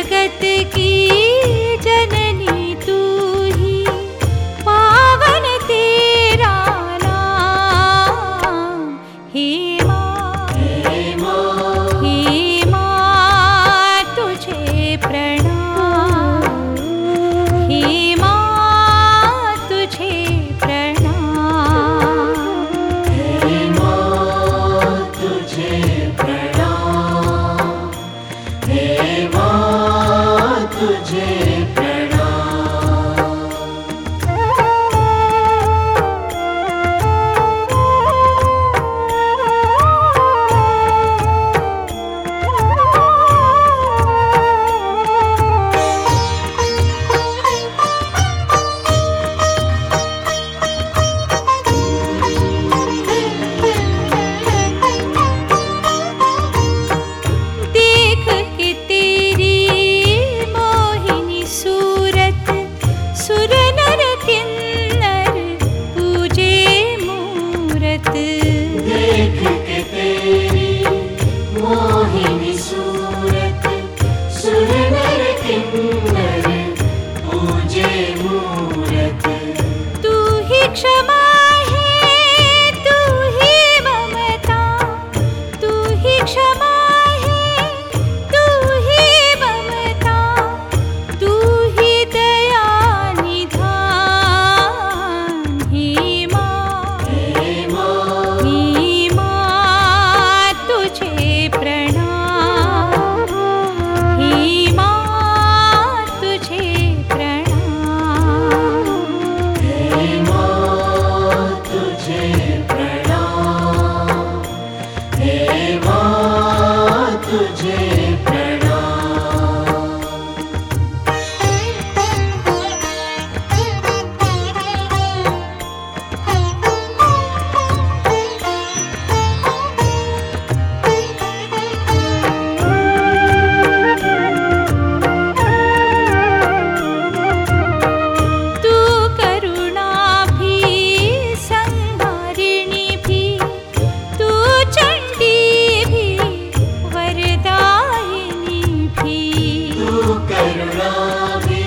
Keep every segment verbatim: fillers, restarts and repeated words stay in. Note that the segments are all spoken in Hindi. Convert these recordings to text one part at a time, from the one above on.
जगत की जननी तू ही, पावन तेरा नाम। हे माँ, हे माँ, हे माँ तुझे प्रणाम। हे माँ तुझे प्रणाम। हे माँ तुझे प्रणाम। हे माँ तुझे प्रणाम। देख के तेरी मोहिनी सूरत, सुर नर किन्नर पूजे मूरत। देख के तेरी मोहिनी सूरत, सुर नर किन्नर पूजे मूरत। तू ही क्षमा है, तू ही ममता, तू ही क्षमा है, तू ही ममता, तू ही दया निधान। हे माँ, हे माँ, हे माँ तुझे प्रणाम। हे माँ तुझे प्रणाम। हे माँ तुझे प्रणाम। हे माँ तुझे प्रणाम। तू करुणा भी, संहारिणी भी, तू चंडी भी, वरदायिनी भी। तू करुणा भी,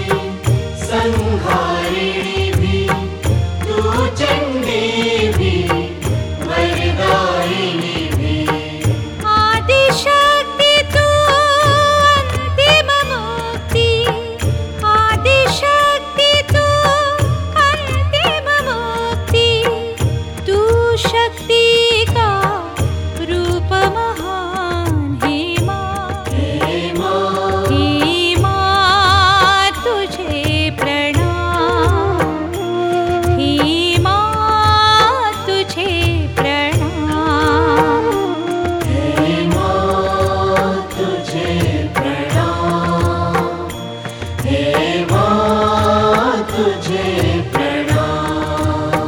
संहारिणी भी, तू चंडी भी, वरदायिनी भी। आदिशक्ति तू अंतिम मुक्ति, आदिशक्ति तू अंतिम मुक्ति, तू शक्ति का रूप महान। हे माँ, हे माँ, हे माँ तुझे प्रणाम। हे माँ तुझे प्रणाम। हे माँ तुझे प्रणाम। हे माँ तुझे प्रणाम।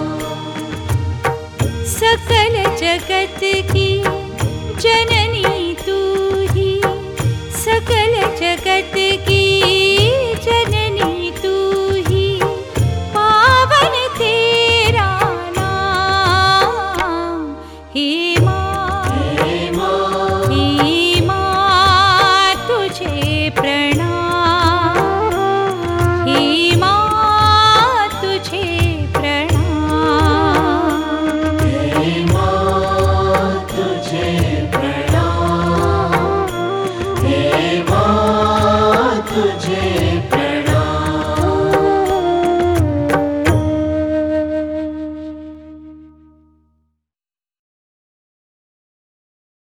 सकल जगत की जननी तू ही, सकल जगत